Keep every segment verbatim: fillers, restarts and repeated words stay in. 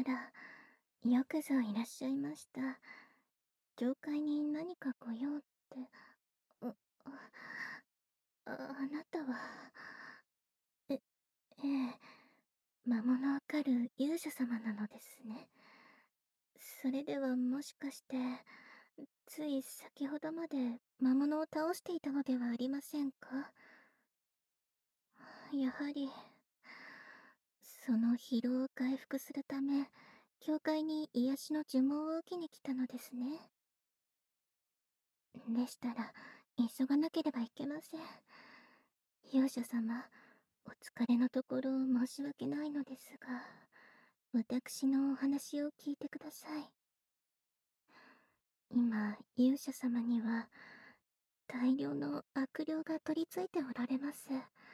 ら、よくぞいらっしゃいました。教会に何かご用って、う、あ、ああなたは、え、ええ、魔物を狩る勇者様なのですね。それではもしかして、つい先ほどまで魔物を倒していたのではありませんか？やはり、その疲労を回復するため、教会に癒しの呪文を受けに来たのですね。でしたら、急がなければいけません。勇者様、お疲れのところ申し訳ないのですが、私のお話を聞いてください。今、勇者様には、大量の悪霊が取り付いておられます。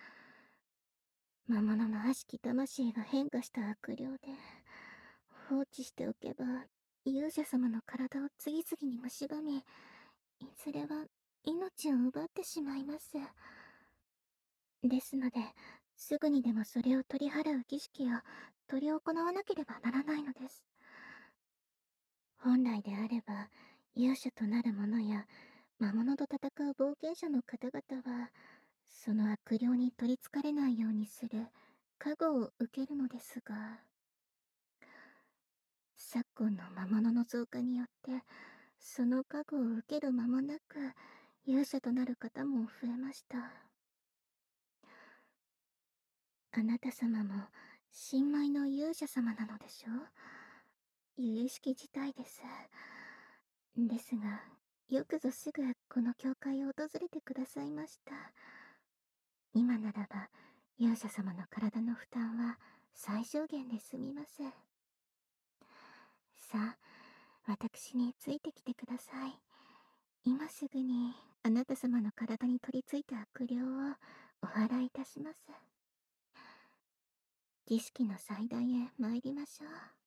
魔物の悪しき魂が変化した悪霊で、放置しておけば、勇者様の体を次々に蝕み、いずれは命を奪ってしまいます。ですので、すぐにでもそれを取り払う儀式を執り行わなければならないのです。本来であれば、勇者となる者や魔物と戦う冒険者の方々は、その悪霊に取りつかれないようにする加護を受けるのですが、昨今の魔物の増加によって、その加護を受ける間もなく、勇者となる方も増えました。あなた様も、新米の勇者様なのでしょう？由々しき事態です。ですが、よくぞすぐこの教会を訪れてくださいました。今ならば、勇者様の体の負担は最小限で済みます。さあ、私についてきてください。今すぐにあなた様の体に取り付いた悪霊をお祓いいたします。儀式の祭壇へ参りましょう。